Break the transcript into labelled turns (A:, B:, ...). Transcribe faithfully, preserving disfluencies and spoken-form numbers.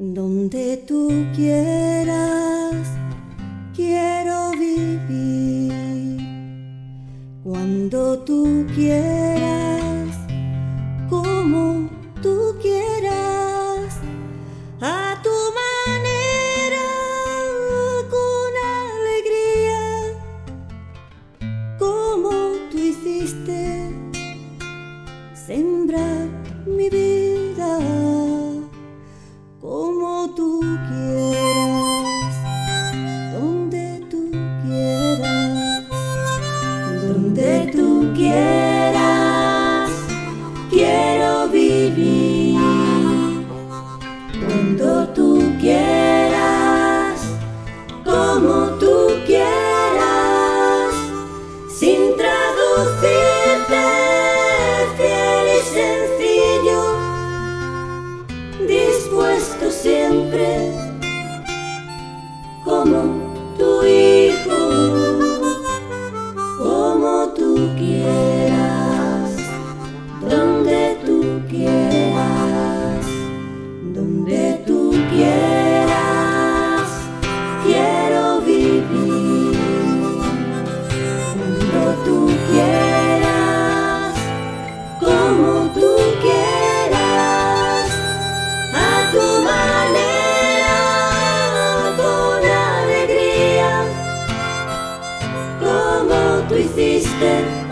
A: Donde tú quieras, quiero vivir. Cuando tú quieras, como tú quieras, a tu manera, con alegría, como tú hiciste, sembrar mi vida. Como tú quieras, donde tú quieras, donde tú quieras, quiero vivir. Cuando tú quieras, como tú quieras, sin traducirte, fiel y sencillo, dispuesto siempre como tu hijo, como tú quieras, donde tú quieras, donde tú quieras, quiero vivir. Cuando tú quieras, como tú quieras, a tu manera, con alegría, como tú hiciste.